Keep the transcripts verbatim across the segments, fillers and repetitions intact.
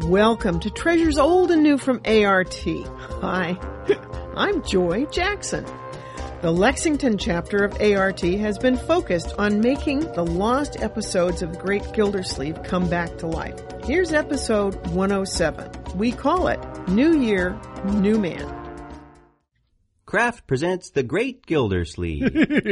Welcome to Treasures Old and New from A R T. Hi, I'm Joy Jackson. The Lexington chapter of A R T has been focused on making the lost episodes of The Great Gildersleeve come back to life. Here's episode one oh seven. We call it New Year, New Man. Kraft presents The Great Gildersleeve.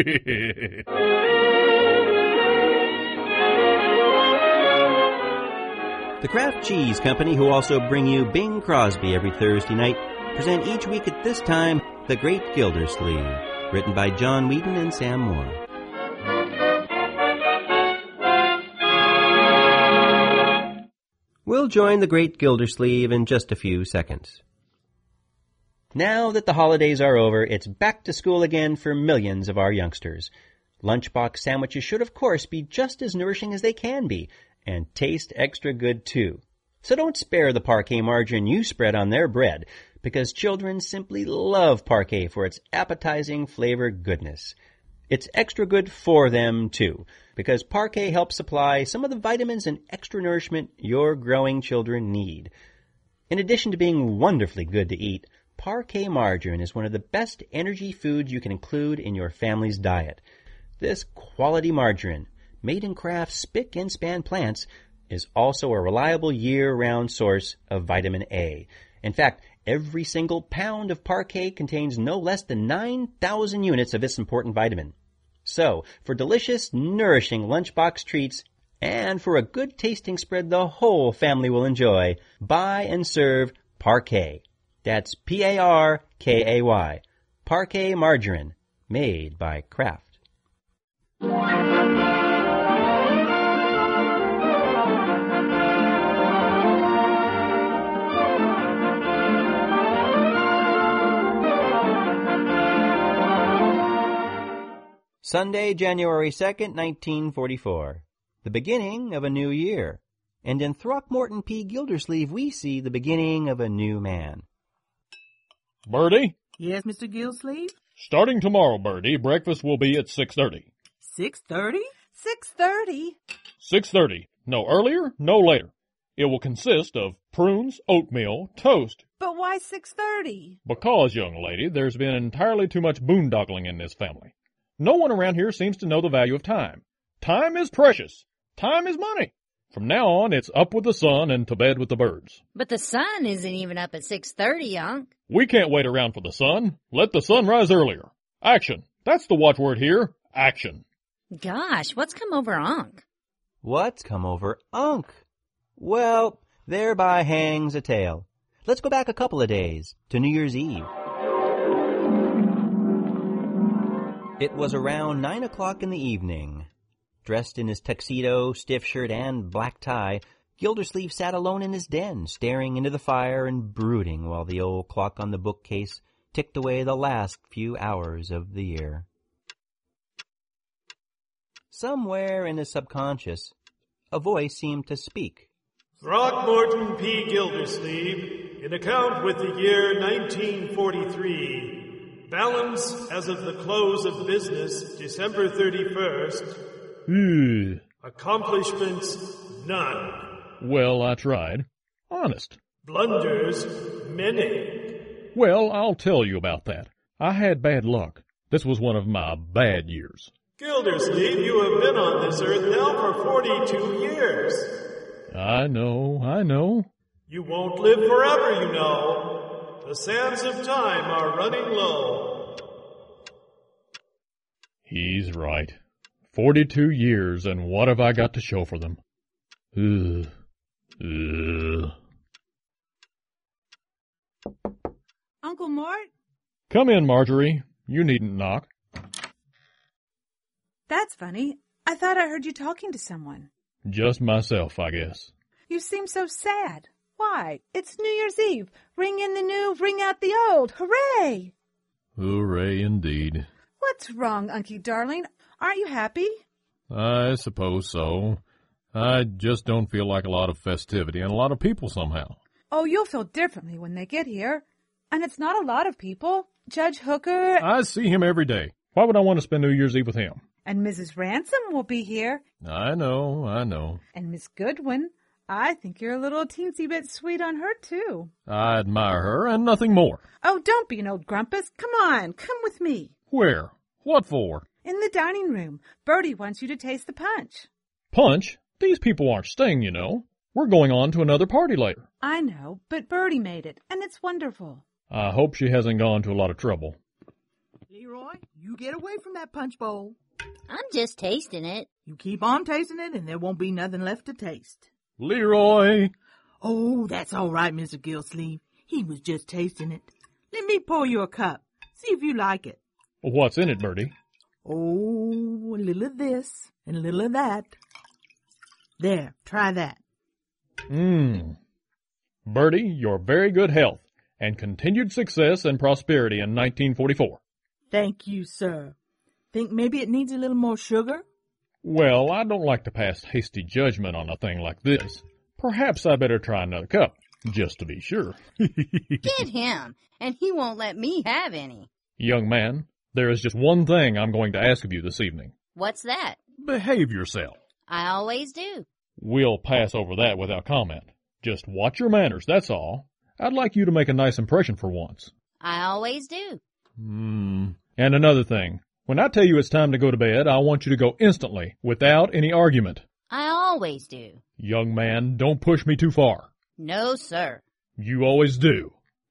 The Kraft Cheese Company, who also bring you Bing Crosby every Thursday night, present each week at this time The Great Gildersleeve, written by John Whedon and Sam Moore. We'll join The Great Gildersleeve in just a few seconds. Now that the holidays are over, it's back to school again for millions of our youngsters. Lunchbox sandwiches should, of course, be just as nourishing as they can be, and taste extra good, too. So don't spare the Parkay margarine you spread on their bread, because children simply love Parkay for its appetizing flavor goodness. It's extra good for them, too, because Parkay helps supply some of the vitamins and extra nourishment your growing children need. In addition to being wonderfully good to eat, Parkay margarine is one of the best energy foods you can include in your family's diet. This quality margarine, made in Kraft's spick and span plants, is also a reliable year-round source of vitamin A. In fact, every single pound of Parkay contains no less than nine thousand units of this important vitamin. So, for delicious, nourishing lunchbox treats, and for a good-tasting spread the whole family will enjoy, buy and serve Parkay. That's P A R K A Y. Parkay margarine, made by Kraft. Sunday, January second, nineteen forty-four. The beginning of a new year. And in Throckmorton P. Gildersleeve, we see the beginning of a new man. Birdie? Yes, Mister Gildersleeve? Starting tomorrow, Birdie, breakfast will be at six thirty. six thirty? six thirty? six thirty. No earlier, no later. It will consist of prunes, oatmeal, toast. But why six thirty? Because, young lady, there's been entirely too much boondoggling in this family. No one around here seems to know the value of time. Time is precious. Time is money. From now on, it's up with the sun and to bed with the birds. But the sun isn't even up at six thirty, Unc. We can't wait around for the sun. Let the sun rise earlier. Action. That's the watchword here. Action. Gosh, what's come over Unc? What's come over Unc? Well, thereby hangs a tale. Let's go back a couple of days, to New Year's Eve. It was around nine o'clock in the evening. Dressed in his tuxedo, stiff shirt, and black tie, Gildersleeve sat alone in his den, staring into the fire and brooding while the old clock on the bookcase ticked away the last few hours of the year. Somewhere in his subconscious, a voice seemed to speak. Throckmorton P. Gildersleeve, in account with the year nineteen forty-three, balance as of the close of business, December thirty-first. Hmm. Accomplishments, none. Well, I tried. Honest. Blunders, many. Well, I'll tell you about that. I had bad luck. This was one of my bad years. Gildersleeve, you have been on this earth now for forty-two years. I know, I know. You won't live forever, you know. The sands of time are running low. He's right. Forty-two years, and what have I got to show for them? Ugh. Ugh. Uncle Mort? Come in, Marjorie. You needn't knock. That's funny. I thought I heard you talking to someone. Just myself, I guess. You seem so sad. Why? It's New Year's Eve. Ring in the new, ring out the old. Hooray! Hooray indeed. What's wrong, Unky darling? Aren't you happy? I suppose so. I just don't feel like a lot of festivity and a lot of people somehow. Oh, you'll feel differently when they get here. And it's not a lot of people. Judge Hooker... I see him every day. Why would I want to spend New Year's Eve with him? And Missus Ransom will be here. I know, I know. And Miss Goodwin. I think you're a little teensy bit sweet on her, too. I admire her and nothing more. Oh, don't be an old grumpus. Come on, come with me. Where? What for? In the dining room. Bertie wants you to taste the punch. Punch? These people aren't staying, you know. We're going on to another party later. I know, but Bertie made it, and it's wonderful. I hope she hasn't gone to a lot of trouble. Leroy, you get away from that punch bowl. I'm just tasting it. You keep on tasting it, and there won't be nothing left to taste. Leroy! Oh, that's all right, Mister Gillsleeve. He was just tasting it. Let me pour you a cup. See if you like it. What's in it, Bertie? Oh, a little of this and a little of that. There, try that. Mmm. Bertie, your very good health and continued success and prosperity in nineteen forty-four. Thank you, sir. Think maybe it needs a little more sugar? Well, I don't like to pass hasty judgment on a thing like this. Perhaps I better try another cup, just to be sure. Get him, and he won't let me have any. Young man, there is just one thing I'm going to ask of you this evening. What's that? Behave yourself. I always do. We'll pass over that without comment. Just watch your manners, that's all. I'd like you to make a nice impression for once. I always do. Hmm. And another thing. When I tell you it's time to go to bed, I want you to go instantly, without any argument. I always do. Young man, don't push me too far. No, sir. You always do.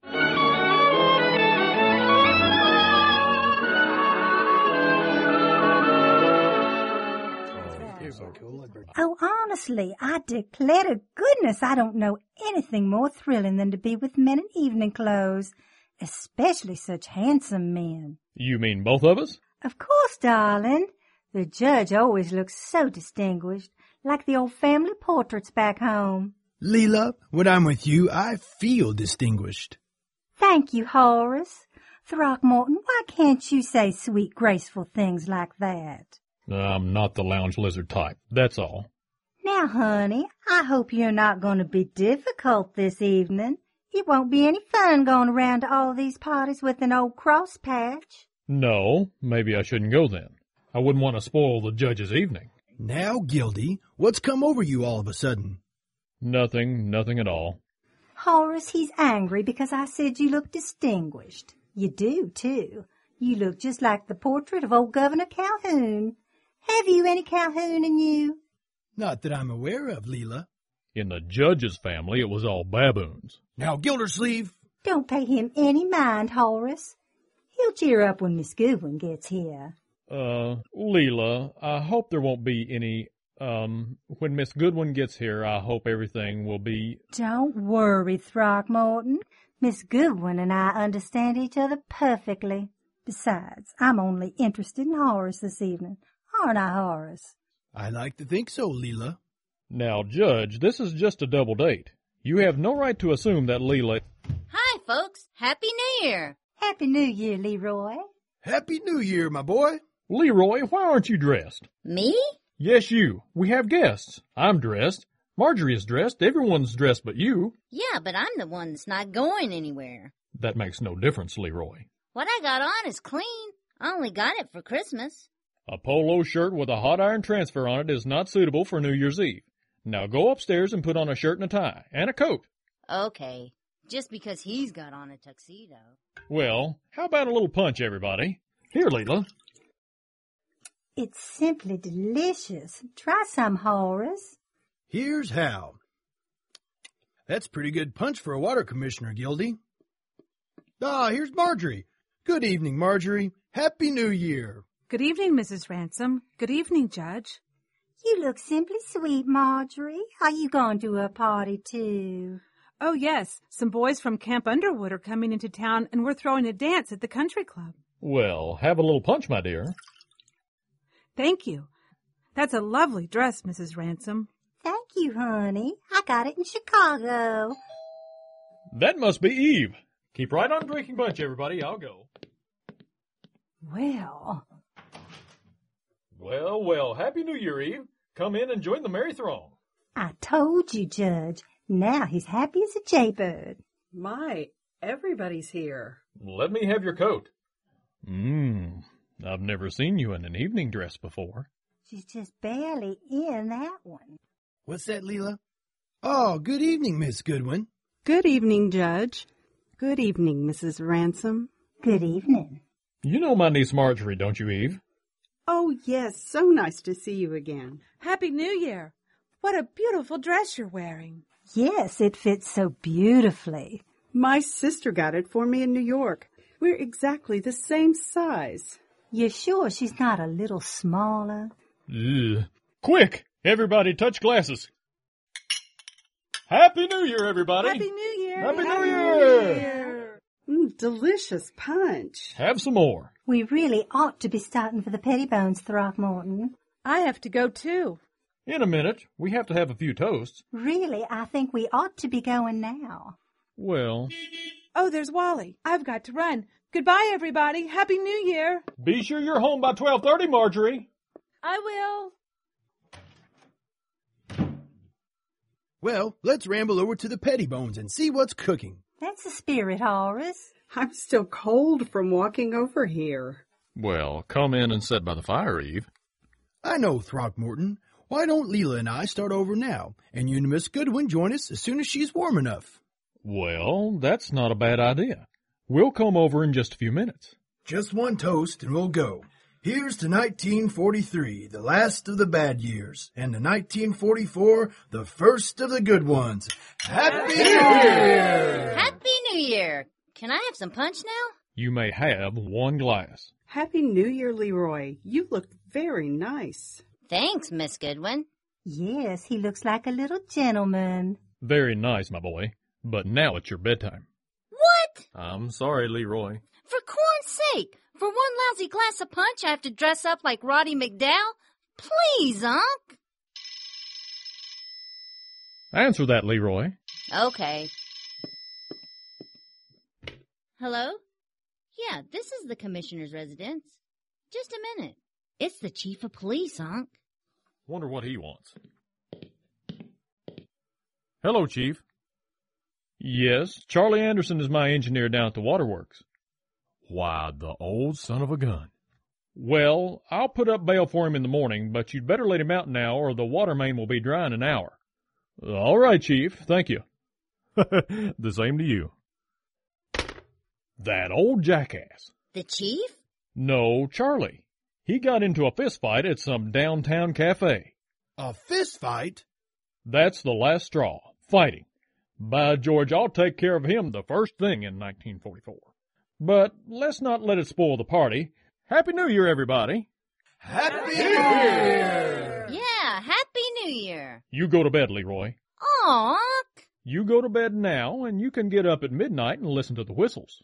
Oh, honestly, I declare to goodness I don't know anything more thrilling than to be with men in evening clothes, especially such handsome men. You mean both of us? Of course, darling. The judge always looks so distinguished, like the old family portraits back home. Leela, when I'm with you, I feel distinguished. Thank you, Horace. Throckmorton, why can't you say sweet, graceful things like that? I'm not the lounge lizard type, that's all. Now, honey, I hope you're not going to be difficult this evening. It won't be any fun going around to all these parties with an old cross patch. No, maybe I shouldn't go then. I wouldn't want to spoil the judge's evening. Now, Gildy, what's come over you all of a sudden? Nothing, nothing at all. Horace, he's angry because I said you look distinguished. You do, too. You look just like the portrait of old Governor Calhoun. Have you any Calhoun in you? Not that I'm aware of, Leela. In the judge's family, it was all baboons. Now, Gildersleeve! Don't pay him any mind, Horace. He'll cheer up when Miss Goodwin gets here. Uh, Leela, I hope there won't be any, um, when Miss Goodwin gets here, I hope everything will be... Don't worry, Throckmorton. Miss Goodwin and I understand each other perfectly. Besides, I'm only interested in Horace this evening. Aren't I, Horace? I like to think so, Leela. Now, Judge, this is just a double date. You have no right to assume that Leela... Hi, folks. Happy New Year. Happy New Year, Leroy. Happy New Year, my boy. Leroy, why aren't you dressed? Me? Yes, you. We have guests. I'm dressed. Marjorie is dressed. Everyone's dressed but you. Yeah, but I'm the one that's not going anywhere. That makes no difference, Leroy. What I got on is clean. I only got it for Christmas. A polo shirt with a hot iron transfer on it is not suitable for New Year's Eve. Now go upstairs and put on a shirt and a tie, and a coat. Okay, just because he's got on a tuxedo. Well, how about a little punch, everybody? Here, Leela. It's simply delicious. Try some, Horace. Here's how. That's pretty good punch for a water commissioner, Gildy. Ah, here's Marjorie. Good evening, Marjorie. Happy New Year. Good evening, Missus Ransom. Good evening, Judge. You look simply sweet, Marjorie. Are you going to a party, too? Oh, yes. Some boys from Camp Underwood are coming into town, and we're throwing a dance at the country club. Well, have a little punch, my dear. Thank you. That's a lovely dress, Missus Ransom. Thank you, honey. I got it in Chicago. That must be Eve. Keep right on drinking punch, everybody. I'll go. Well... Well, well, Happy New Year, Eve. Come in and join the merry throng. I told you, Judge. Now he's happy as a jaybird. My, everybody's here. Let me have your coat. Mmm, I've never seen you in an evening dress before. She's just barely in that one. What's that, Leela? Oh, good evening, Miss Goodwin. Good evening, Judge. Good evening, Missus Ransom. Good evening. You know my niece Marjorie, don't you, Eve? Oh, yes, so nice to see you again. Happy New Year. What a beautiful dress you're wearing. Yes, it fits so beautifully. My sister got it for me in New York. We're exactly the same size. You're sure she's not a little smaller? Ugh. Quick, everybody touch glasses. Happy New Year, everybody. Happy New Year. Happy, Happy New Year. New Year. Mm, delicious punch. Have some more. We really ought to be starting for the Pettibones, Throckmorton. I have to go, too. In a minute. We have to have a few toasts. Really, I think we ought to be going now. Well... Oh, there's Wally. I've got to run. Goodbye, everybody. Happy New Year. Be sure you're home by twelve thirty, Marjorie. I will. Well, let's ramble over to the Pettibones and see what's cooking. That's the spirit, Horace. I'm still cold from walking over here. Well, come in and sit by the fire, Eve. I know, Throckmorton. Why don't Leela and I start over now, and you and Miss Goodwin join us as soon as she's warm enough? Well, that's not a bad idea. We'll come over in just a few minutes. Just one toast and we'll go. Here's to nineteen forty-three, the last of the bad years, and to nineteen forty-four, the first of the good ones. Happy New Year! Happy New Year! Can I have some punch now? You may have one glass. Happy New Year, Leroy. You look very nice. Thanks, Miss Goodwin. Yes, he looks like a little gentleman. Very nice, my boy. But now it's your bedtime. What? I'm sorry, Leroy. For corn's sake! For one lousy glass of punch, I have to dress up like Roddy McDowell? Please, Unc. Answer that, Leroy. Okay. Hello? Yeah, this is the commissioner's residence. Just a minute. It's the chief of police, Unc. Wonder what he wants. Hello, Chief. Yes, Charlie Anderson is my engineer down at the waterworks. Why, the old son of a gun. Well, I'll put up bail for him in the morning, but you'd better let him out now or the water main will be dry in an hour. All right, Chief. Thank you. The same to you. That old jackass. The chief? No, Charlie. He got into a fist fight at some downtown cafe. A fist fight? That's the last straw. Fighting. By George, I'll take care of him the first thing in nineteen forty-four. But let's not let it spoil the party. Happy New Year, everybody. Happy New Year! Yeah, Happy New Year. You go to bed, Leroy. Aw, Unc. You go to bed now, and you can get up at midnight and listen to the whistles.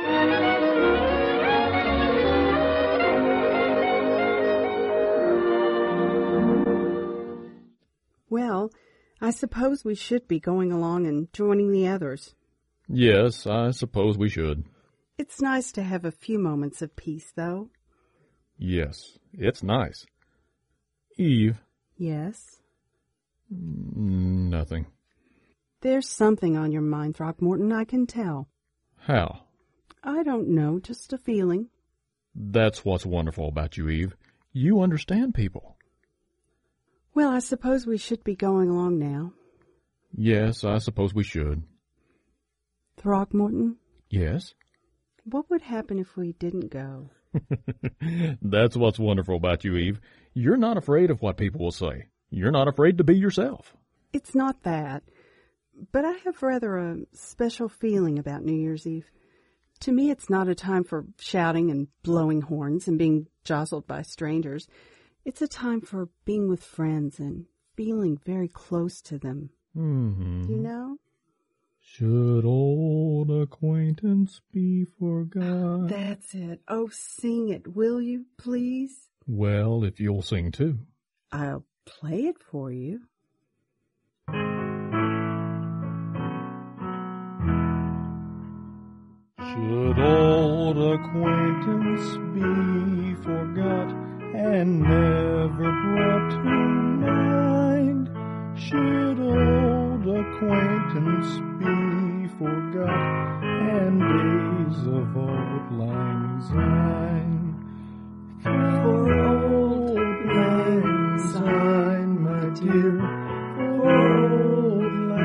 Well, I suppose we should be going along and joining the others. Yes, I suppose we should. It's nice to have a few moments of peace, though. Yes, it's nice. Eve. Yes? Nothing. There's something on your mind, Throckmorton, I can tell. How? I don't know, just a feeling. That's what's wonderful about you, Eve. You understand people. Well, I suppose we should be going along now. Yes, I suppose we should. Throckmorton? Yes? What would happen if we didn't go? That's what's wonderful about you, Eve. You're not afraid of what people will say. You're not afraid to be yourself. It's not that. But I have rather a special feeling about New Year's Eve. To me, it's not a time for shouting and blowing horns and being jostled by strangers. It's a time for being with friends and feeling very close to them. Mm-hmm. You know? Should old acquaintance be forgot? That's it. Oh, sing it, will you, please? Well, if you'll sing too. I'll play it for you. Should old acquaintance be forgot and never brought to mind? Should old acquaintance be forgot and days of old lang syne? For old lang syne, my dear, for old lang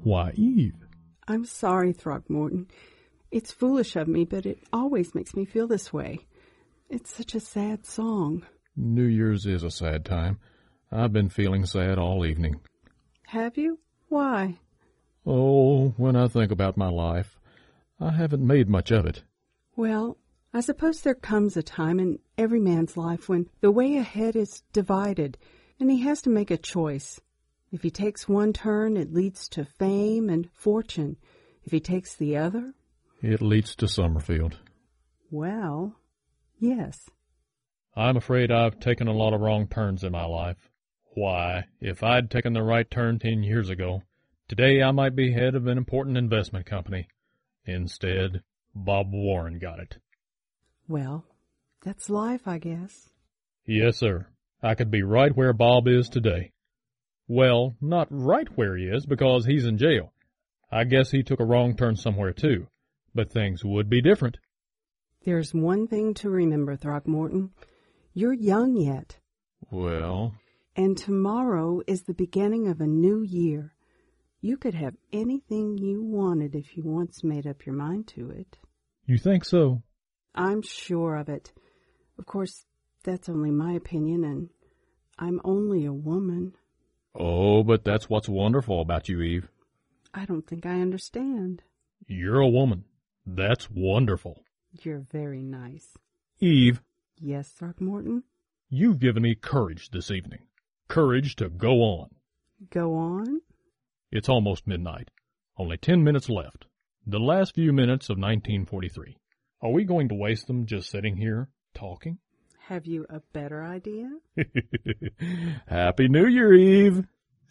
Why, Eve. I'm sorry, Throckmorton. It's foolish of me, but it always makes me feel this way. It's such a sad song. New Year's is a sad time. I've been feeling sad all evening. Have you? Why? Oh, when I think about my life, I haven't made much of it. Well, I suppose there comes a time in every man's life when the way ahead is divided, and he has to make a choice. If he takes one turn, it leads to fame and fortune. If he takes the other... It leads to Summerfield. Well, yes. I'm afraid I've taken a lot of wrong turns in my life. Why, if I'd taken the right turn ten years ago, today I might be head of an important investment company. Instead, Bob Warren got it. Well, that's life, I guess. Yes, sir. I could be right where Bob is today. Well, not right where he is, because he's in jail. I guess he took a wrong turn somewhere, too. But things would be different. There's one thing to remember, Throckmorton. You're young yet. Well... And tomorrow is the beginning of a new year. You could have anything you wanted if you once made up your mind to it. You think so? I'm sure of it. Of course, that's only my opinion, and I'm only a woman. Oh, but that's what's wonderful about you, Eve. I don't think I understand. You're a woman. That's wonderful. You're very nice. Eve. Yes, Throckmorton? You've given me courage this evening. Courage to go on. Go on? It's almost midnight. Only ten minutes left. The last few minutes of nineteen forty-three. Are we going to waste them just sitting here, talking? Have you a better idea? Happy New Year, Eve!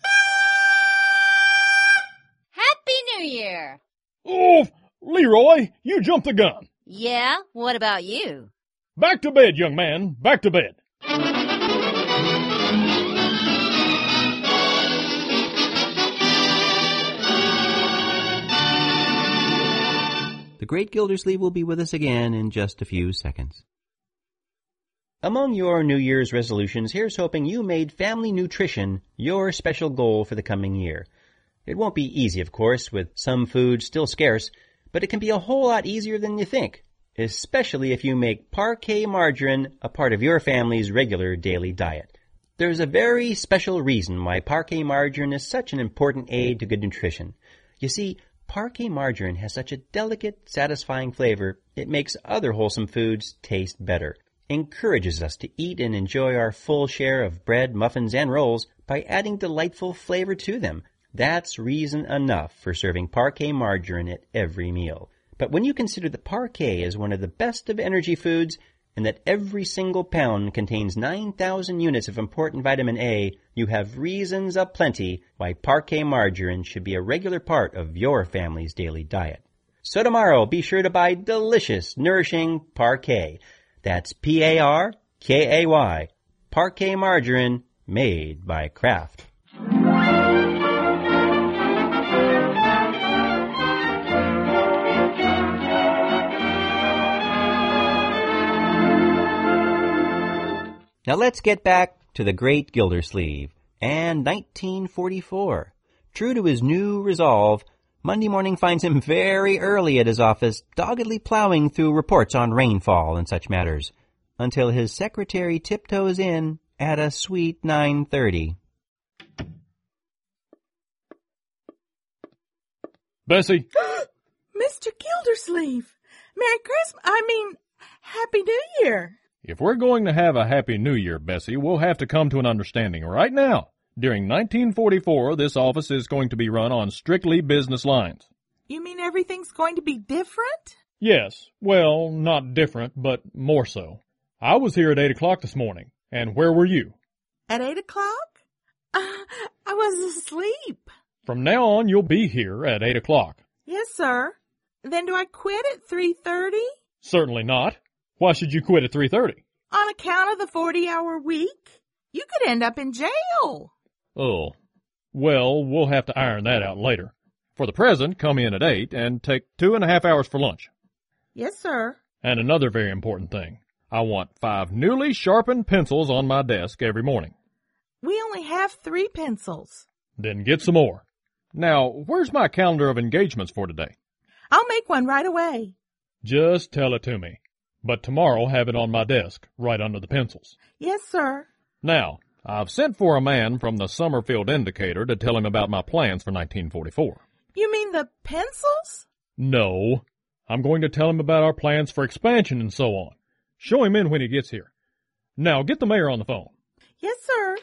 Happy New Year! Oh, Leroy, you jumped the gun. Yeah, what about you? Back to bed, young man. Back to bed. The Great Gildersleeve will be with us again in just a few seconds. Among your New Year's resolutions, here's hoping you made family nutrition your special goal for the coming year. It won't be easy, of course, with some foods still scarce, but it can be a whole lot easier than you think, especially if you make Parkay margarine a part of your family's regular daily diet. There's a very special reason why Parkay margarine is such an important aid to good nutrition. You see, Parkay margarine has such a delicate, satisfying flavor, it makes other wholesome foods taste better. Encourages us to eat and enjoy our full share of bread, muffins, and rolls by adding delightful flavor to them. That's reason enough for serving Parkay margarine at every meal. But when you consider that Parkay is one of the best of energy foods, and that every single pound contains nine thousand units of important vitamin A, you have reasons aplenty why Parkay margarine should be a regular part of your family's daily diet. So tomorrow, be sure to buy delicious, nourishing Parkay. That's P A R K A Y. Parkay margarine, made by Kraft. Now let's get back to the Great Gildersleeve and nineteen forty-four. True to his new resolve, Monday morning finds him very early at his office, doggedly plowing through reports on rainfall and such matters, until his secretary tiptoes in at a sweet nine thirty. Bessie! Mister Gildersleeve! Merry Christmas! I mean, Happy New Year! If we're going to have a Happy New Year, Bessie, we'll have to come to an understanding right now. During nineteen forty-four, this office is going to be run on strictly business lines. You mean everything's going to be different? Yes. Well, not different, but more so. I was here at eight o'clock this morning. And where were you? At eight o'clock? Uh, I was asleep. From now on, you'll be here at eight o'clock. Yes, sir. Then do I quit at three thirty? Certainly not. Why should you quit at three thirty? On account of the forty-hour week? You could end up in jail. Oh. Well, we'll have to iron that out later. For the present, come in at eight and take two and a half hours for lunch. Yes, sir. And another very important thing. I want five newly sharpened pencils on my desk every morning. We only have three pencils. Then get some more. Now, where's my calendar of engagements for today? I'll make one right away. Just tell it to me. But tomorrow have it on my desk, right under the pencils. Yes, sir. Now, I've sent for a man from the Summerfield Indicator to tell him about my plans for nineteen forty-four. You mean the pencils? No. I'm going to tell him about our plans for expansion and so on. Show him in when he gets here. Now, get the mayor on the phone. Yes, sir.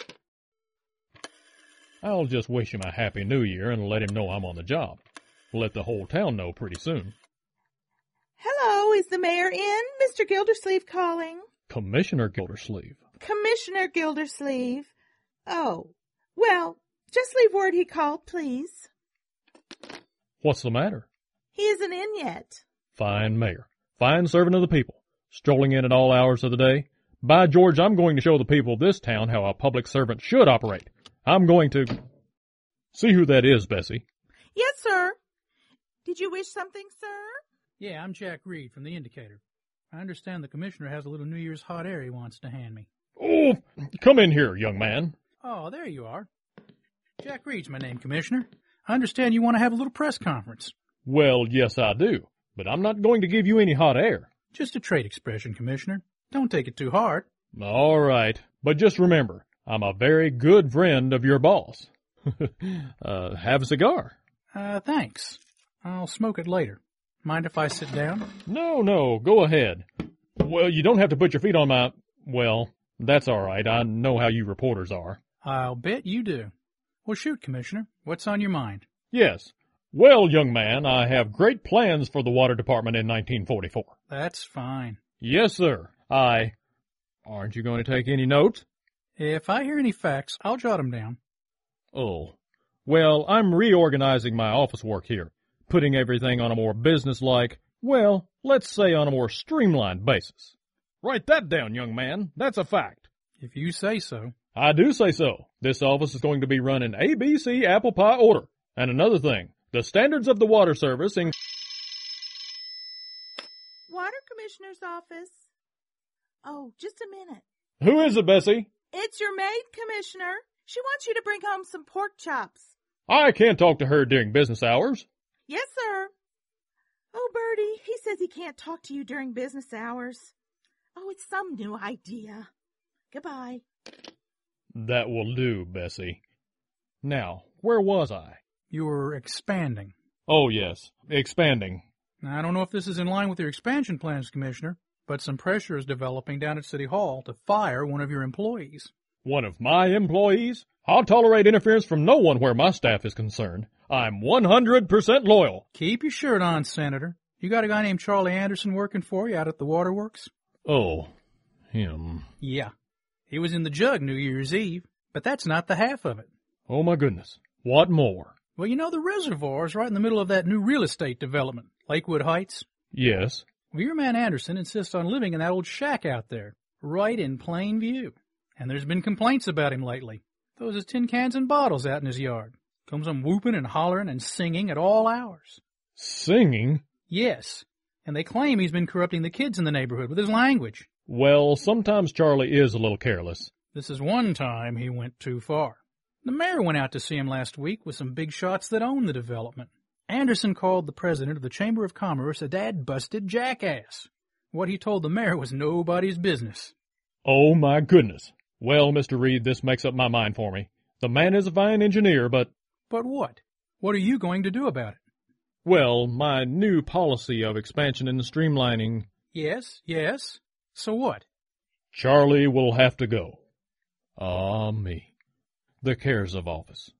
I'll just wish him a happy new year and let him know I'm on the job. Let the whole town know pretty soon. Hello, is the mayor in? Mister Gildersleeve calling. Commissioner Gildersleeve. Commissioner Gildersleeve. Oh, well, just leave word he called, please. What's the matter? He isn't in yet. Fine mayor. Fine servant of the people. Strolling in at all hours of the day. By George, I'm going to show the people of this town how a public servant should operate. I'm going to... See who that is, Bessie. Yes, sir. Did you wish something, sir? Yeah, I'm Jack Reed from the Indicator. I understand the commissioner has a little New Year's hot air he wants to hand me. Oh, come in here, young man. Oh, there you are. Jack Reed's my name, Commissioner. I understand you want to have a little press conference. Well, yes, I do. But I'm not going to give you any hot air. Just a trade expression, Commissioner. Don't take it too hard. All right. But just remember, I'm a very good friend of your boss. uh, have a cigar. Uh, thanks. I'll smoke it later. Mind if I sit down? No, no, go ahead. Well, you don't have to put your feet on my... Well, that's all right. I know how you reporters are. I'll bet you do. Well, shoot, Commissioner. What's on your mind? Yes. Well, young man, I have great plans for the water department in nineteen forty-four. That's fine. Yes, sir. I... Aren't you going to take any notes? If I hear any facts, I'll jot them down. Oh. Well, I'm reorganizing my office work here, putting everything on a more business-like, well, let's say on a more streamlined basis. Write that down, young man. That's a fact. If you say so. I do say so. This office is going to be run in A B C apple pie order. And another thing, the standards of the water service in... Water Commissioner's office. Oh, just a minute. Who is it, Bessie? It's your maid, Commissioner. She wants you to bring home some pork chops. I can't talk to her during business hours. Yes, sir. Oh, Bertie, he says he can't talk to you during business hours. Oh, it's some new idea. Goodbye. That will do, Bessie. Now, where was I? You were expanding. Oh, yes, expanding. Now, I don't know if this is in line with your expansion plans, Commissioner, but some pressure is developing down at City Hall to fire one of your employees. One of my employees? I'll tolerate interference from no one where my staff is concerned. I'm one hundred percent loyal. Keep your shirt on, Senator. You got a guy named Charlie Anderson working for you out at the waterworks? Oh, him. Yeah. He was in the jug New Year's Eve, but that's not the half of it. Oh, my goodness. What more? Well, you know the reservoir is right in the middle of that new real estate development, Lakewood Heights? Yes. Well, your man Anderson insists on living in that old shack out there, right in plain view. And there's been complaints about him lately. Those is tin cans and bottles out in his yard. Comes on whooping and hollering and singing at all hours. Singing? Yes. And they claim he's been corrupting the kids in the neighborhood with his language. Well, sometimes Charlie is a little careless. This is one time he went too far. The mayor went out to see him last week with some big shots that own the development. Anderson called the president of the Chamber of Commerce a dad-busted jackass. What he told the mayor was nobody's business. Oh, my goodness. Well, Mister Reed, this makes up my mind for me. The man is a fine engineer, but... But what? What are you going to do about it? Well, my new policy of expansion and streamlining... Yes, yes. So what? Charlie will have to go. Ah, me. The cares of office.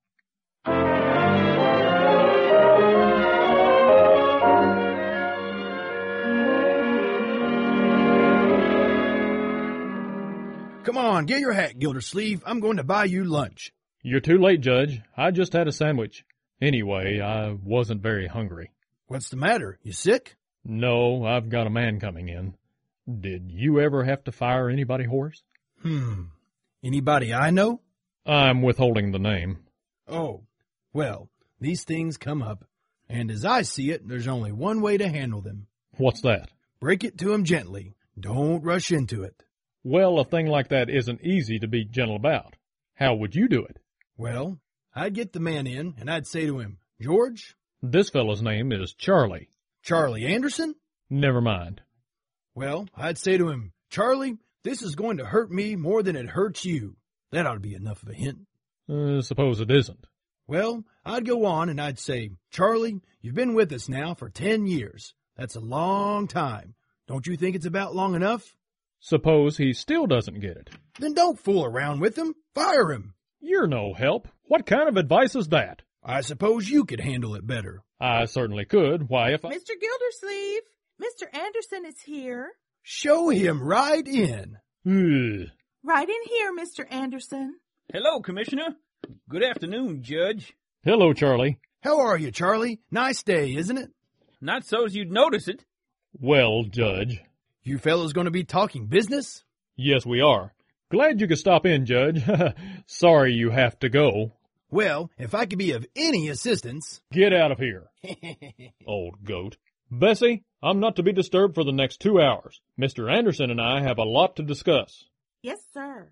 Come on, get your hat, Gildersleeve. I'm going to buy you lunch. You're too late, Judge. I just had a sandwich. Anyway, I wasn't very hungry. What's the matter? You sick? No, I've got a man coming in. Did you ever have to fire anybody, Horace? Hmm. Anybody I know? I'm withholding the name. Oh, well, these things come up, and as I see it, there's only one way to handle them. What's that? Break it to 'em gently. Don't rush into it. Well, a thing like that isn't easy to be gentle about. How would you do it? Well, I'd get the man in, and I'd say to him, George? This fellow's name is Charlie. Charlie Anderson? Never mind. Well, I'd say to him, Charlie, this is going to hurt me more than it hurts you. That ought to be enough of a hint. Uh, suppose it isn't. Well, I'd go on and I'd say, Charlie, you've been with us now for ten years. That's a long time. Don't you think it's about long enough? Suppose he still doesn't get it. Then don't fool around with him. Fire him. You're no help. What kind of advice is that? I suppose you could handle it better. I certainly could. Why, if I... Mister Gildersleeve, Mister Anderson is here. Show him right in. Ugh. Right in here, Mister Anderson. Hello, Commissioner. Good afternoon, Judge. Hello, Charlie. How are you, Charlie? Nice day, isn't it? Not so's you'd notice it. Well, Judge. You fellows going to be talking business? Yes, we are. Glad you could stop in, Judge. Sorry you have to go. Well, if I could be of any assistance... Get out of here, old goat. Bessie, I'm not to be disturbed for the next two hours. Mister Anderson and I have a lot to discuss. Yes, sir.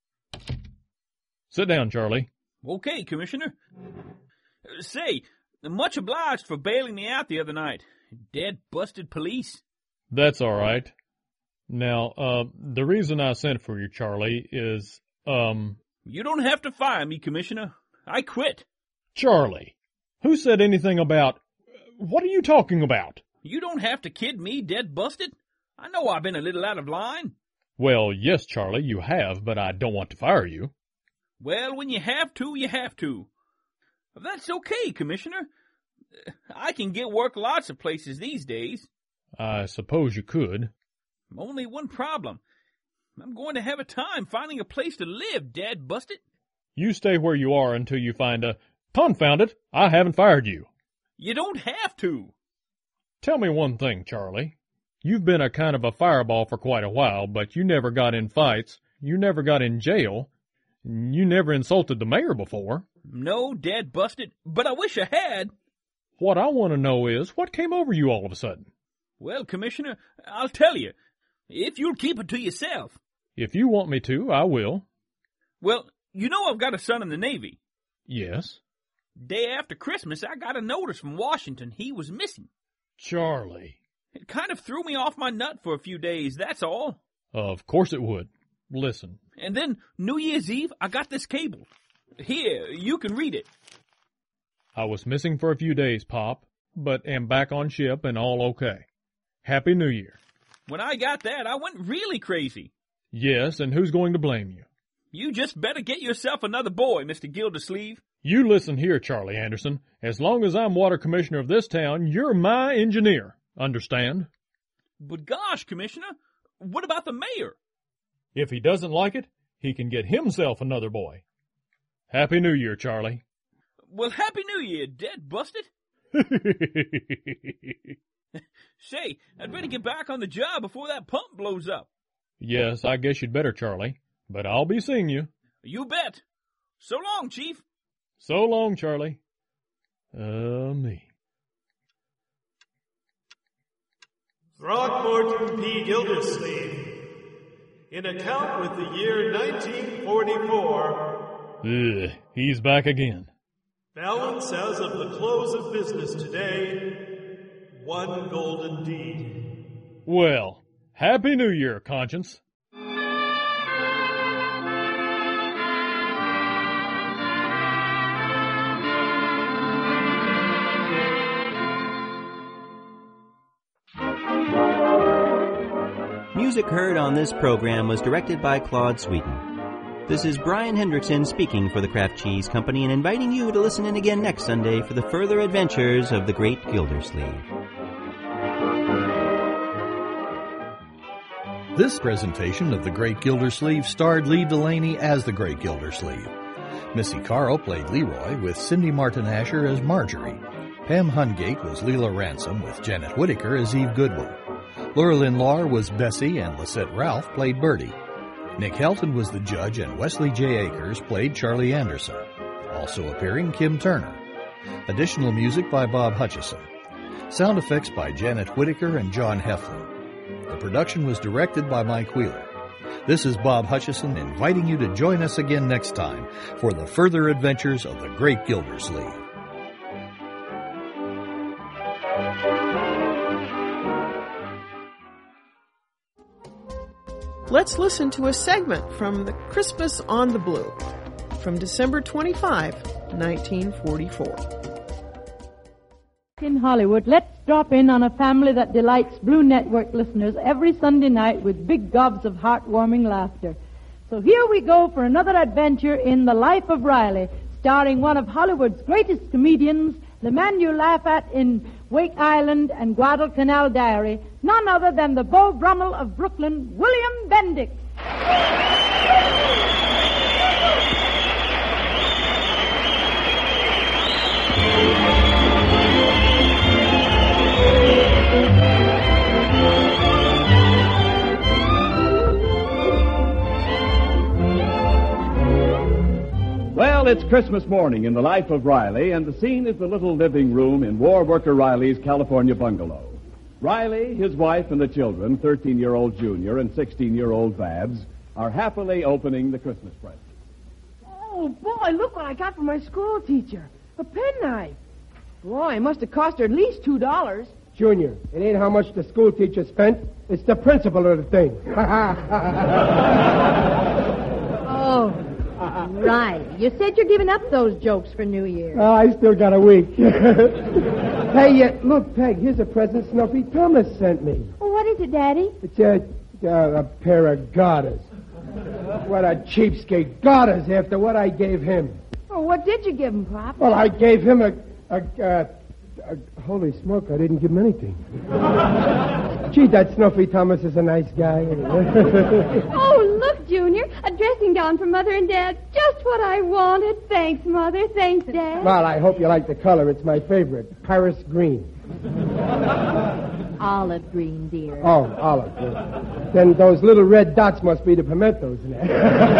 Sit down, Charlie. Okay, Commissioner. Say, much obliged for bailing me out the other night. Dead busted police. That's all right. Now, uh, the reason I sent for you, Charlie, is, um... You don't have to fire me, Commissioner. I quit. Charlie, who said anything about... What are you talking about? You don't have to kid me, dead busted. I know I've been a little out of line. Well, yes, Charlie, you have, but I don't want to fire you. Well, when you have to, you have to. That's okay, Commissioner. I can get work lots of places these days. I suppose you could. Only one problem. I'm going to have a time finding a place to live, Dad busted. You stay where you are until you find a... Confound it, I haven't fired you. You don't have to. Tell me one thing, Charlie. You've been a kind of a fireball for quite a while, but you never got in fights, you never got in jail, you never insulted the mayor before. No, Dad busted, but I wish I had. What I want to know is, what came over you all of a sudden? Well, Commissioner, I'll tell you, if you'll keep it to yourself. If you want me to, I will. Well, you know I've got a son in the Navy. Yes. Day after Christmas, I got a notice from Washington he was missing. Charlie. It kind of threw me off my nut for a few days, that's all. Of course it would. Listen. And then, New Year's Eve, I got this cable. Here, you can read it. I was missing for a few days, Pop, but am back on ship and all okay. Happy New Year. When I got that, I went really crazy. Yes, and who's going to blame you? You just better get yourself another boy, Mister Gildersleeve. You listen here, Charlie Anderson. As long as I'm water commissioner of this town, you're my engineer. Understand? But gosh, Commissioner, what about the mayor? If he doesn't like it, he can get himself another boy. Happy New Year, Charlie. Well, Happy New Year, dead busted. Say, I'd better get back on the job before that pump blows up. Yes, I guess you'd better, Charlie. But I'll be seeing you. You bet. So long, Chief. So long, Charlie. Uh, me. Throckmorton P. Gildersleeve. In account with the year nineteen forty-four. Ugh, he's back again. Balance as of the close of business today, one golden deed. Well, Happy New Year, Conscience. Music heard on this program was directed by Claude Sweeten. This is Brian Hendrickson speaking for the Kraft Cheese Company and inviting you to listen in again next Sunday for the further adventures of the Great Gildersleeve. This presentation of The Great Gildersleeve starred Lee Delaney as The Great Gildersleeve. Missy Carl played Leroy with Cindy Martin Asher as Marjorie. Pam Hungate was Leela Ransom with Janet Whittaker as Eve Goodwin. Laura Lynn Lahr was Bessie and Lisette Ralph played Bertie. Nick Helton was the judge and Wesley J. Akers played Charlie Anderson. Also appearing Kim Turner. Additional music by Bob Hutchison. Sound effects by Janet Whittaker and John Heflin. The production was directed by Mike Wheeler. This is Bob Hutchison inviting you to join us again next time for the further adventures of the Great Gildersleeve. Let's listen to a segment from the Christmas on the Blue from December twenty-fifth, nineteen forty-four. In Hollywood, let's drop in on a family that delights Blue Network listeners every Sunday night with big gobs of heartwarming laughter. So here we go for another adventure in The Life of Riley, starring one of Hollywood's greatest comedians, the man you laugh at in Wake Island and Guadalcanal Diary, none other than the Beau Brummel of Brooklyn, William Bendick. Well, it's Christmas morning in the life of Riley, and the scene is the little living room in war worker Riley's California bungalow. Riley, his wife, and the children, thirteen-year-old Junior and sixteen-year-old Babs, are happily opening the Christmas present. Oh, boy, look what I got from my school teacher. A penknife. Boy, it must have cost her at least two dollars. Junior, it ain't how much the school teacher spent. It's the principle of the thing. Oh, right. You said you're giving up those jokes for New Year. Oh, I still got a week. Hey, uh, look, Peg, here's a present Snuffy Thomas sent me. Well, what is it, Daddy? It's a, uh, a pair of garters. What a cheapskate. Garters after what I gave him. Oh, what did you give him, Pop? Well, I gave him a... a, a, a holy smoke, I didn't give him anything. Gee, that Snuffy Thomas is a nice guy. Oh, look, Junior, a dressing gown for Mother and Dad. Just what I wanted. Thanks, Mother. Thanks, Dad. Well, I hope you like the color. It's my favorite. Paris green. Olive green, dear. Oh, olive green. Then those little red dots must be the pimentos in there.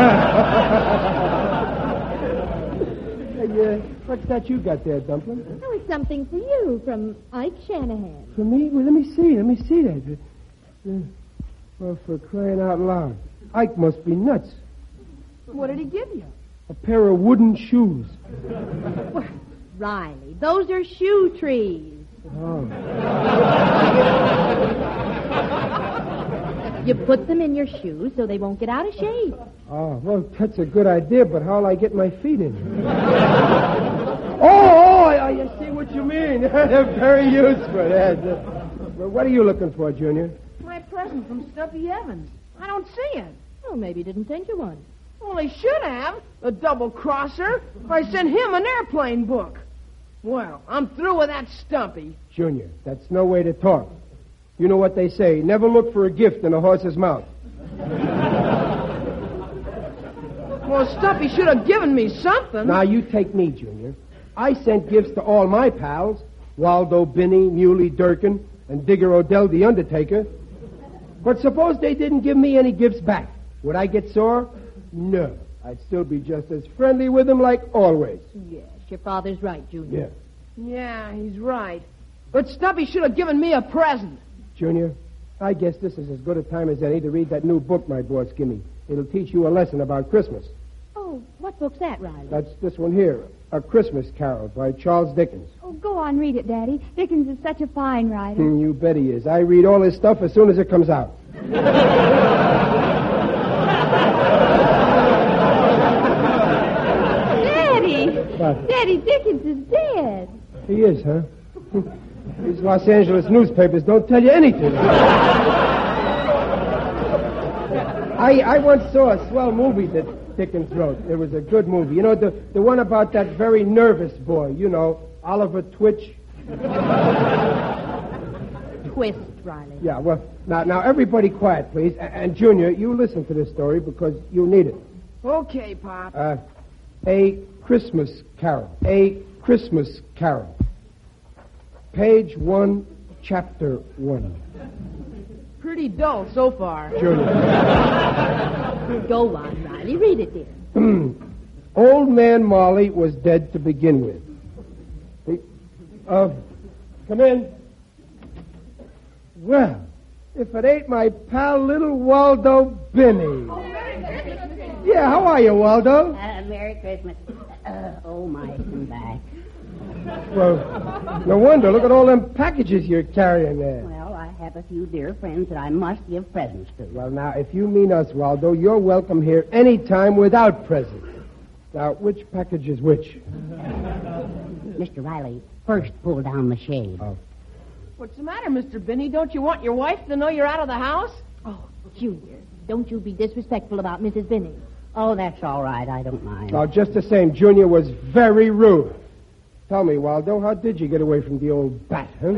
Hey, uh, what's that you got there, Dumpling? Oh, it's something for you from Ike Shanahan. For me? Well, let me see. Let me see that. Uh, well, for crying out loud. Ike must be nuts. What did he give you? A pair of wooden shoes. Well, Riley, those are shoe trees. Oh. You put them in your shoes so they won't get out of shape. Oh, well, that's a good idea, but how'll I get my feet in? oh, oh, I, I see what you mean. They're very useful. Uh, well, what are you looking for, Junior? My present from Stuffy Evans. I don't see it. Well, maybe he didn't send you one. Well, he should have. A double-crosser. I sent him an airplane book. Well, I'm through with that Stumpy. Junior, that's no way to talk. You know what they say, never look for a gift in a horse's mouth. Well, Stumpy should have given me something. Now, you take me, Junior. I sent gifts to all my pals, Waldo Binney, Muley Durkin, and Digger Odell the Undertaker. But suppose they didn't give me any gifts back. Would I get sore? No. I'd still be just as friendly with them like always. Yes, your father's right, Junior. Yeah. Yeah, he's right. But Stumpy should have given me a present. Junior, I guess this is as good a time as any to read that new book my boss gave me. It'll teach you a lesson about Christmas. Oh, what book's that, Riley? That's this one here, A Christmas Carol by Charles Dickens. Oh, go on, read it, Daddy. Dickens is such a fine writer. Mm, you bet he is. I read all his stuff as soon as it comes out. Daddy! What? Daddy, Dickens is dead. He is, huh? These Los Angeles newspapers don't tell you anything. I I once saw a swell movie that Dickens wrote. It was a good movie. You know, the, the one about that very nervous boy, you know, Oliver Twitch. Twist, Riley. Yeah, well, now, now everybody quiet, please. And, and Junior, you listen to this story because you'll need it. Okay, Pop. Uh, A Christmas Carol. A Christmas Carol. Page one, chapter one. Pretty dull so far. Junior. Go on, Riley. Read it, dear. Old Man Marley was dead to begin with. He, uh, come in. Well, if it ain't my pal, little Waldo Binney. Yeah, how are you, Waldo? Uh, Merry Christmas. Uh, oh, my back. Well, no wonder. Look at all them packages you're carrying there. Well, I have a few dear friends that I must give presents to. Well, now, if you mean us, Waldo, you're welcome here any time without presents. Now, which package is which? Mister Riley, first pull down the shade. Oh. What's the matter, Mister Binney? Don't you want your wife to know you're out of the house? Oh, Junior, don't you be disrespectful about Missus Binney. Oh, that's all right. I don't mind. Now, just the same, Junior was very rude. Tell me, Waldo, how did you get away from the old bat, huh?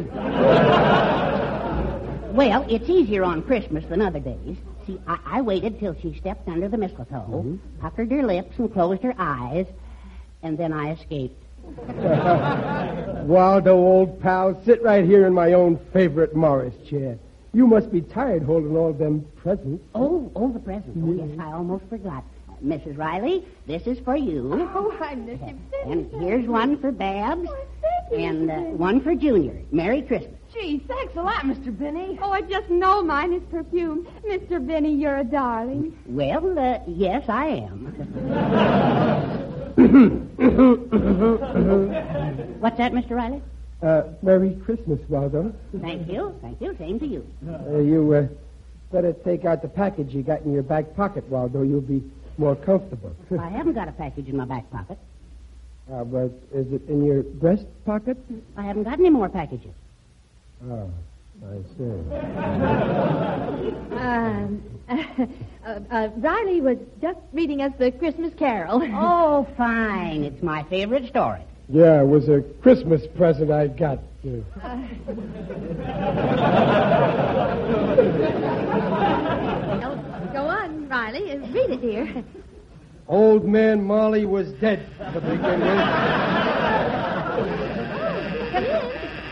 Well, it's easier on Christmas than other days. See, I, I waited till she stepped under the mistletoe, mm-hmm. puckered her lips and closed her eyes, and then I escaped. Waldo, old pal, sit right here in my own favorite Morris chair. You must be tired holding all them presents. Oh, oh, the presents. Oh, yes, I almost forgot. Uh, Missus Riley, this is for you. Oh, I miss him. And here's one for Babs, oh, and uh, one for Junior. Merry Christmas. Gee, thanks a lot, Mister Binney. Oh, I just know mine is perfume. Mister Binney, you're a darling. Well, uh, yes, I am. What's that, Mister Riley? Uh, Merry Christmas, Waldo. Thank you. Thank you. Same to you. Uh, you uh, better take out the package you got in your back pocket, Waldo. You'll be more comfortable. I haven't got a package in my back pocket. Uh, but is it in your breast pocket? I haven't got any more packages. Oh, I see. Um, uh, uh, Riley was just reading us the Christmas Carol. Oh, fine. It's my favorite story. Yeah, it was a Christmas present I got. Too. Uh, go on, Riley. Uh, read it, dear. Old Man Molly was dead to begin with. Come in.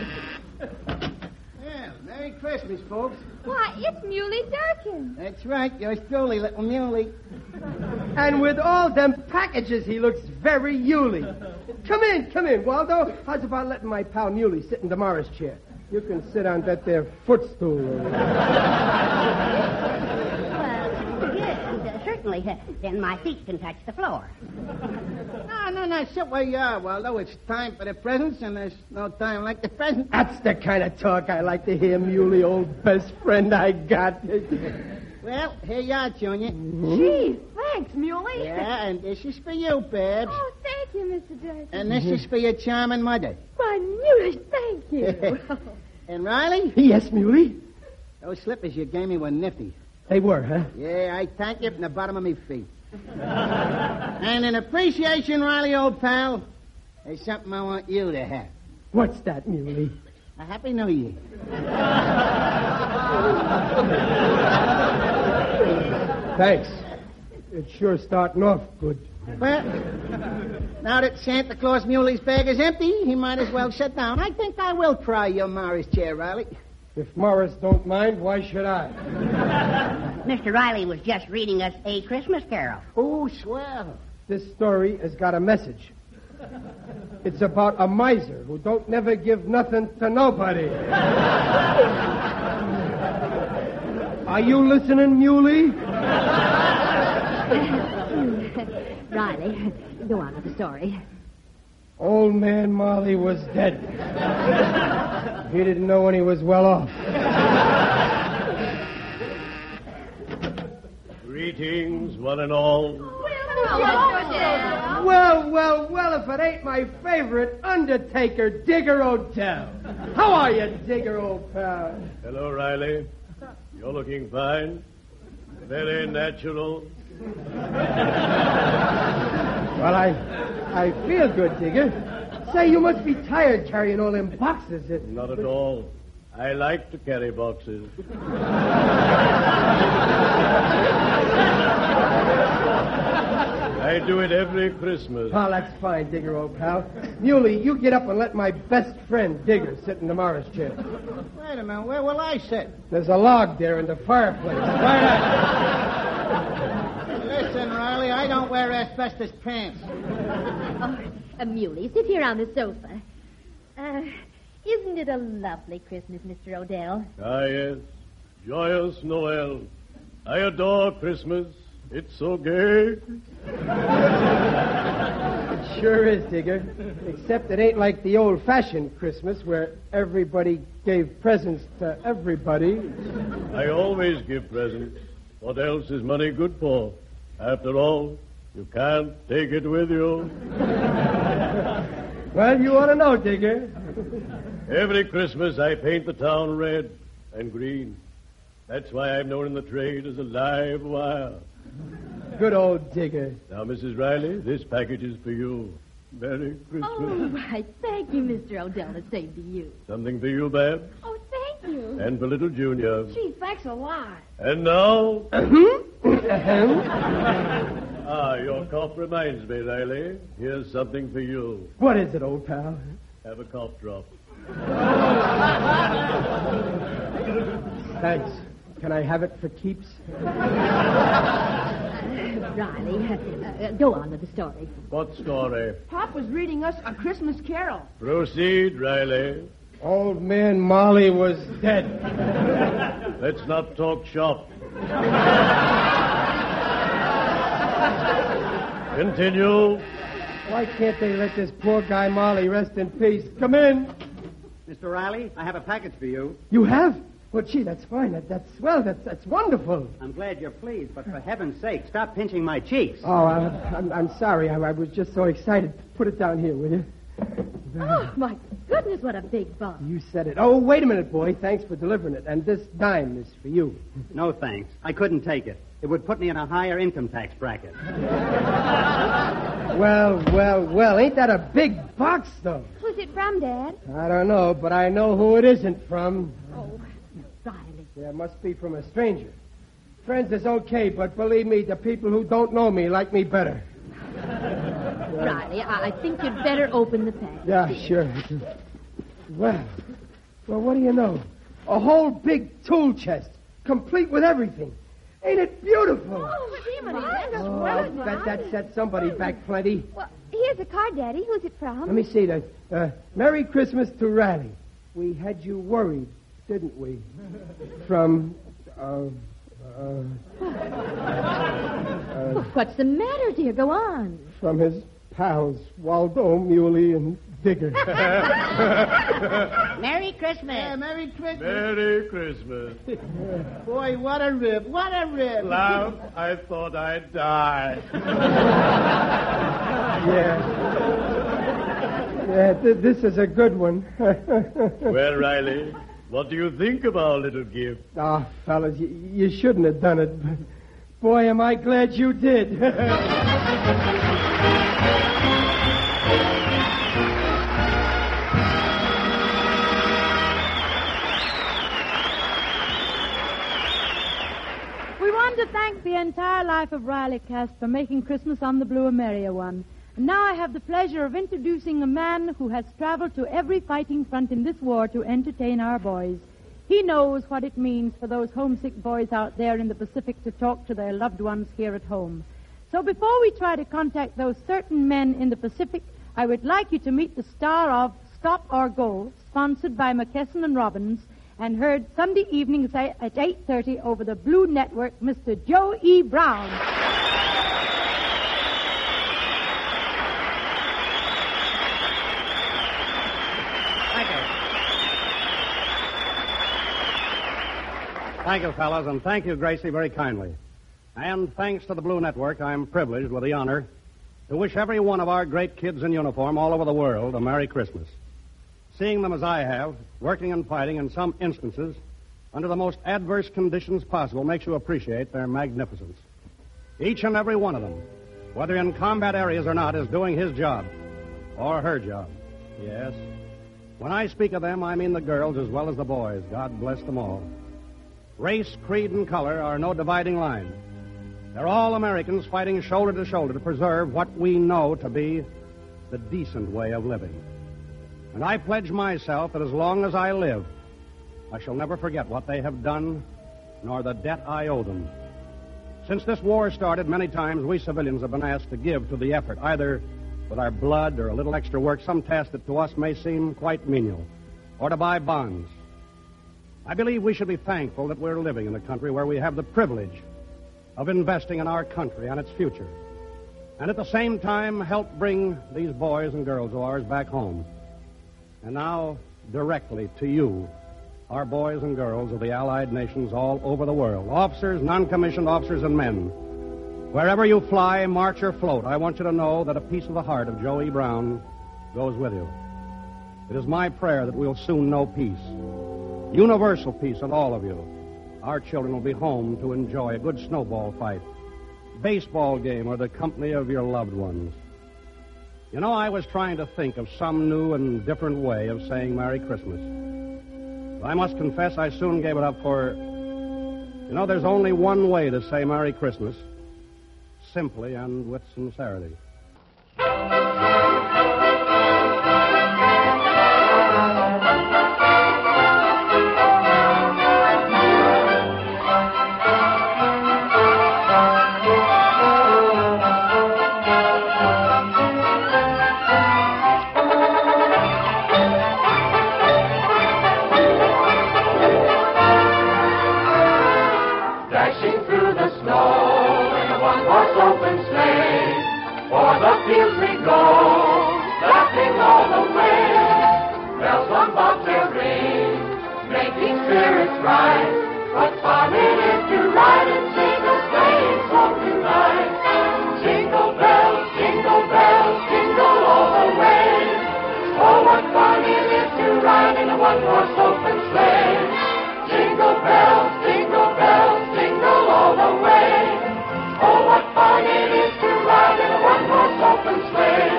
Merry Christmas, folks. Why, it's Muley Durkin. That's right. Yours truly, little Muley. And with all them packages, he looks very Yuli. Come in, come in, Waldo. How's about letting my pal Muley sit in tomorrow's chair? You can sit on that there footstool. Well, yes, uh, certainly. Uh, then my feet can touch the floor. No, no, no. Sit where you are, Waldo. It's time for the presents, and there's no time like the present. That's the kind of talk I like to hear, Muley, old best friend I got. Well, here you are, Junior. Mm-hmm. Gee, thanks, Muley. Yeah, and this is for you, Babs. Oh, thank you, Mister Durkin. And this is for your charming mother. Why, Muley, thank you. And Riley? Yes, Muley? Those slippers you gave me were nifty. They were, huh? Yeah, I thank you from the bottom of my feet. And in appreciation, Riley, old pal, there's something I want you to have. What's that, Muley? A Happy New Year. Thanks. It's sure starting off good. Well, now that Santa Claus Muley's bag is empty, he might as well sit down. I think I will try your Morris chair, Riley. If Morris don't mind, why should I? Mister Riley was just reading us A Christmas Carol. Oh, swell. This story has got a message. It's about a miser who don't never give nothing to nobody. Are you listening, Muley? Riley, go on with the story. Old Man Molly was dead. He didn't know when he was well off. Greetings, one and all. Well, well, well, if it ain't my favorite Undertaker, Digger Odell. How are you, Digger, old pal? Hello, Riley. You're looking fine. Very natural. Well, I I feel good, Digger. Say, you must be tired carrying all them boxes. It... Not at all. I like to carry boxes. I do it every Christmas. Oh, that's fine, Digger, old pal. Muley, you get up and let my best friend, Digger, sit in tomorrow's chair. Wait a minute. Where will I sit? There's a log there in the fireplace. Right up. Listen, Riley, I don't wear asbestos pants. Oh, uh, Muley, sit here on the sofa. Uh, isn't it a lovely Christmas, Mister Odell? Ah, yes. Joyous Noel. I adore Christmas. It's so gay. It sure is, Digger. Except it ain't like the old-fashioned Christmas where everybody gave presents to everybody. I always give presents. What else is money good for? After all, you can't take it with you. Well, you ought to know, Digger. Every Christmas I paint the town red and green. That's why I'm known in the trade as a live wire. Good old Digger. Now, Missus Riley, this package is for you. Merry Christmas. Oh, why, thank you, Mister Odell. The same to you. Something for you, Babs. Oh, thank you. And for little Junior. Gee, thanks a lot. And now... Uh-huh. Ah, your cough reminds me, Riley. Here's something for you. What is it, old pal? Have a cough drop. Thanks. Can I have it for keeps? Riley, uh, go on with the story. What story? Pop was reading us A Christmas Carol. Proceed, Riley. Old man Molly was dead. Let's not talk shop. Continue. Why can't they let this poor guy Molly rest in peace? Come in. Mister Riley, I have a package for you. You have? Well, gee, that's fine. That, that's swell. That's, that's wonderful. I'm glad you're pleased, but for heaven's sake, stop pinching my cheeks. Oh, I, I'm, I'm sorry. I, I was just so excited. Put it down here, will you? Oh, my goodness, what a big box. You said it. Oh, wait a minute, boy. Thanks for delivering it. And this dime is for you. No, thanks. I couldn't take it. It would put me in a higher income tax bracket. Well, well, well. Ain't that a big box, though? Who's it from, Dad? I don't know, but I know who it isn't from. Oh, Riley. Yeah, it must be from a stranger. Friends is okay, but believe me, the people who don't know me like me better. Riley, I, I think you'd better open the package. Yeah, sure. Well, well, what do you know? A whole big tool chest, complete with everything. Ain't it beautiful? Oh, Jiminy, that's Oh, well I bet that set somebody back plenty. Well, here's a card, Daddy. Who's it from? Let me see that. Uh, Merry Christmas to Riley. We had you worried, didn't we? From, uh, uh, uh, What's the matter, dear? Go on. from his pals, Waldo, Muley, and Digger. Merry Christmas. Yeah, Merry Christmas. Merry Christmas. Boy, what a rib. What a rib. Laugh, I thought I'd die. Yeah. Yeah, th- this is a good one. Well, Riley, what do you think of our little gift? Ah, fellas, you, you shouldn't have done it. But boy, am I glad you did. We want to thank the entire Life of Riley cast for making Christmas on the Blue a merrier one. And now I have the pleasure of introducing a man who has traveled to every fighting front in this war to entertain our boys. He knows what it means for those homesick boys out there in the Pacific to talk to their loved ones here at home. So before we try to contact those certain men in the Pacific, I would like you to meet the star of Stop or Go, sponsored by McKesson and Robbins, and heard Sunday evenings at eight thirty over the Blue Network, Mister Joe E. Brown. Thank you. Thank you, fellas, and thank you, Gracie, very kindly. And thanks to the Blue Network, I'm privileged with the honor to wish every one of our great kids in uniform all over the world a Merry Christmas. Seeing them as I have, working and fighting in some instances under the most adverse conditions possible makes you appreciate their magnificence. Each and every one of them, whether in combat areas or not, is doing his job or her job. Yes. When I speak of them, I mean the girls as well as the boys. God bless them all. Race, creed, and color are no dividing line. They're all Americans fighting shoulder to shoulder to preserve what we know to be the decent way of living. And I pledge myself that as long as I live, I shall never forget what they have done, nor the debt I owe them. Since this war started, many times we civilians have been asked to give to the effort, either with our blood or a little extra work, some task that to us may seem quite menial, or to buy bonds. I believe we should be thankful that we're living in a country where we have the privilege of investing in our country and its future, and at the same time help bring these boys and girls of ours back home. And now, directly to you, our boys and girls of the Allied nations all over the world, officers, non-commissioned officers, and men. Wherever you fly, march, or float, I want you to know that a piece of the heart of Joe E. Brown goes with you. It is my prayer that we'll soon know peace, universal peace in all of you. Our children will be home to enjoy a good snowball fight, baseball game, or the company of your loved ones. You know, I was trying to think of some new and different way of saying Merry Christmas. I must confess I soon gave it up for, you know, there's only one way to say Merry Christmas, simply and with sincerity. Fields we go, laughing all the way. Bells on bobtail ring, making spirits rise. What fun it is to ride and sing a sleighing song tonight. Jingle bells, jingle bells, jingle all the way. Oh, what fun it is to ride in a one-horse open sleigh. Jingle bells, jingle bells, jingle all the way. Oh, what fun it is to ride in a one-horse open sleigh.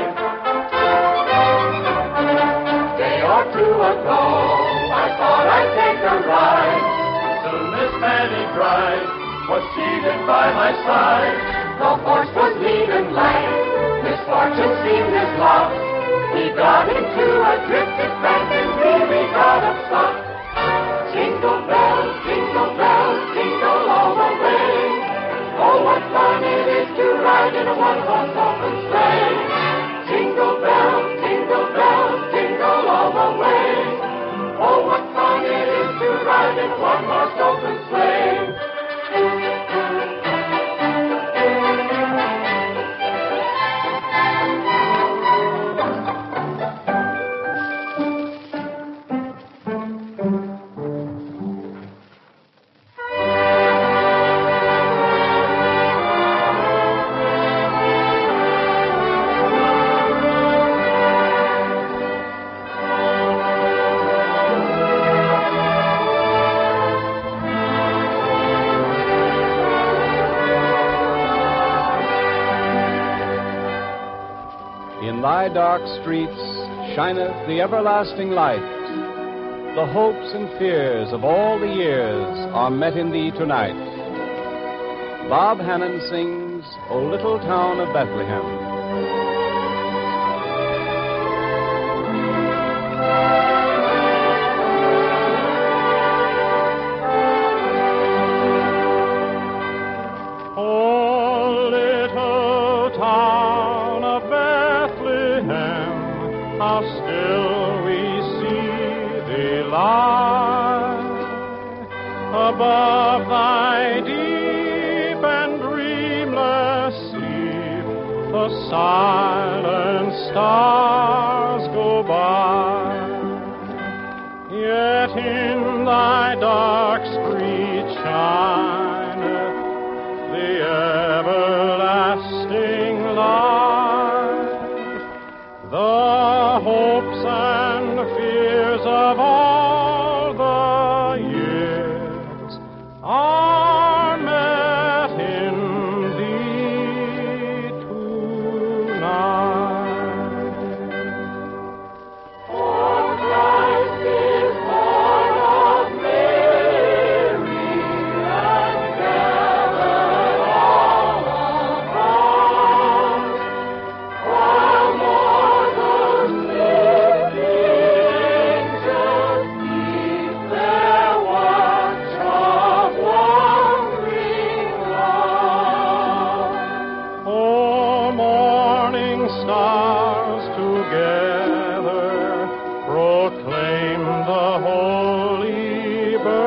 Day or two ago, I thought I'd take a ride. Soon Miss Fanny Bride was seated by my side. The horse was lean and light, misfortune seemed his lot. He got into a drifted bank and really got upset. Jingle bells, jingle bells, jingle all the way. Oh, what fun it is to ride in a one-horse open sleigh. Jingle bells, jingle bells, jingle all the way. Oh, what fun it is to ride in a one-horse open sleigh. Thy dark streets shineth the everlasting light. The hopes and fears of all the years are met in thee tonight. Bob Hannon sings, O Little Town of Bethlehem. Above thy deep and dreamless sleep, the silent stars go by. Yet in thy dark street shineth the everlasting light. The hopes and fears of all the years are met in thee tonight. For Christ is born of Mary and gathered all around, while mortals live, the angels keep their watch of wandering love. Oh, morning stars together proclaim the holy birth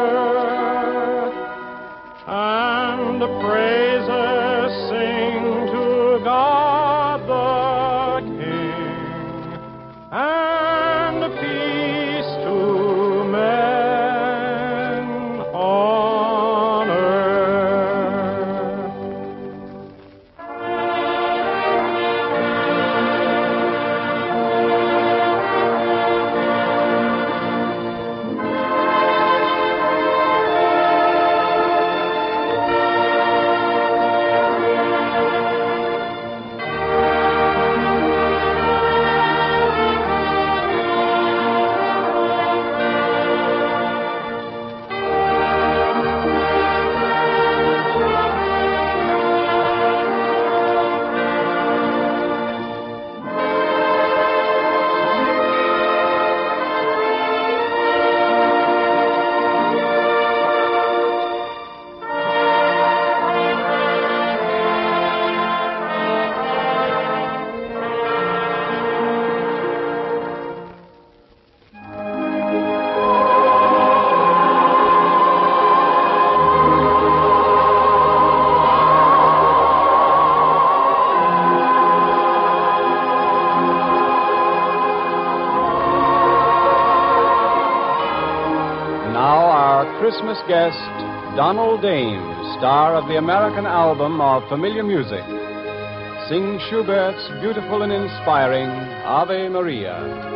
Christmas guest, Donald Dane, star of the American album of familiar music, sings Schubert's beautiful and inspiring Ave Maria.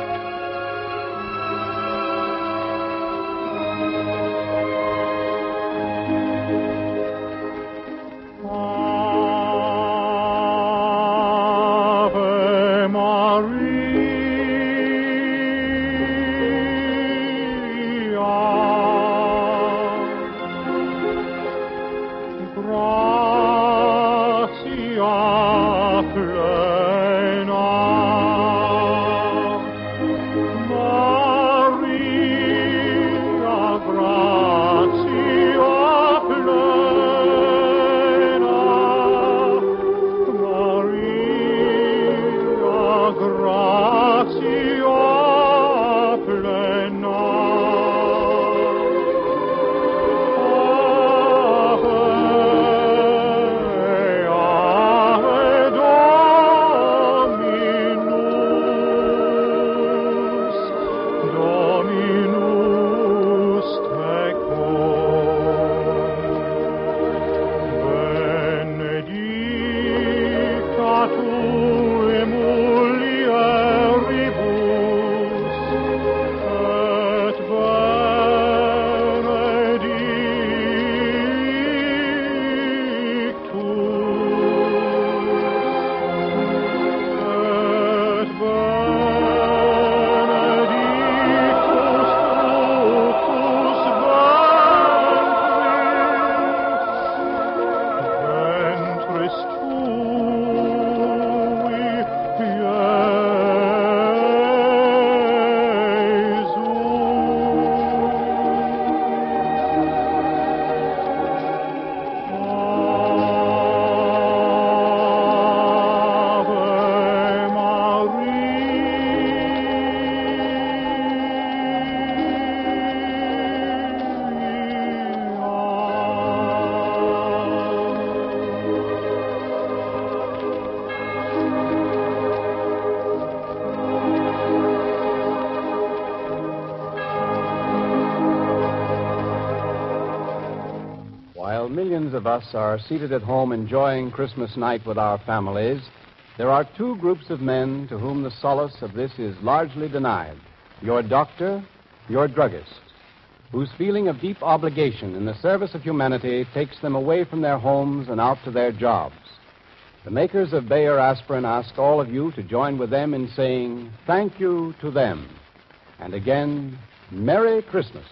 Millions of us are seated at home enjoying Christmas night with our families, there are two groups of men to whom the solace of this is largely denied. Your doctor, your druggist, whose feeling of deep obligation in the service of humanity takes them away from their homes and out to their jobs. The makers of Bayer Aspirin ask all of you to join with them in saying thank you to them. And again, Merry Christmas.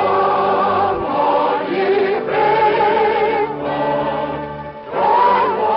Come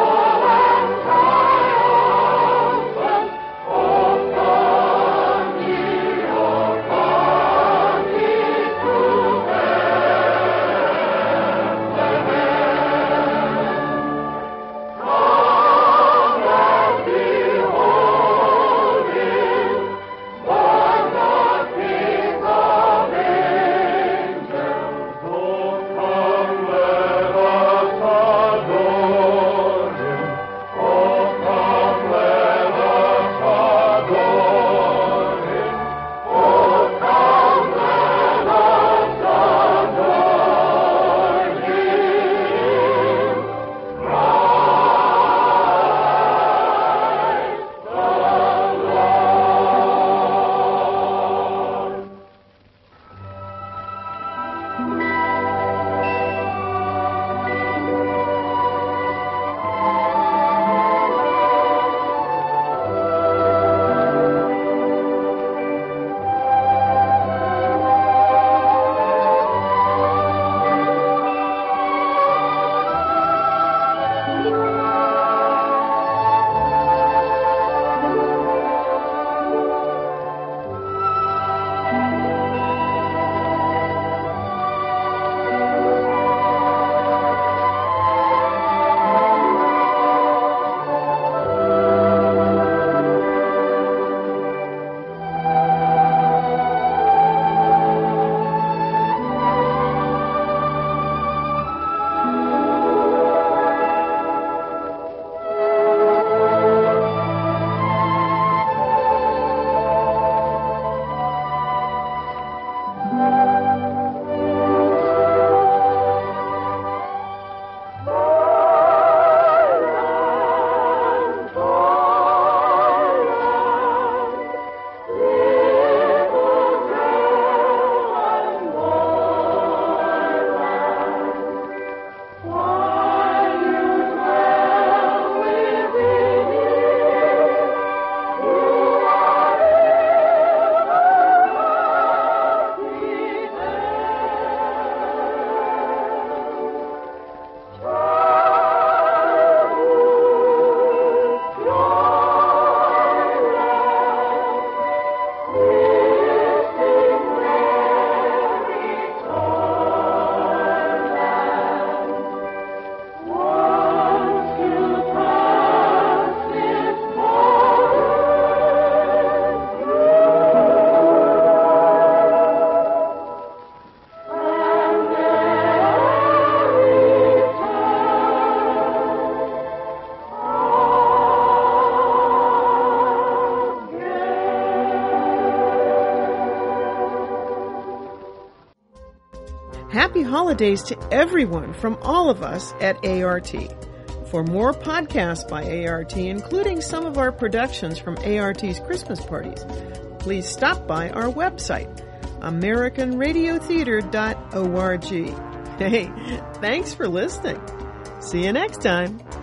Happy holidays to everyone from all of us at A R T. For more podcasts by A R T, including some of our productions from A R T's Christmas parties, please stop by our website, american radio theater dot org. Hey, thanks for listening. See you next time.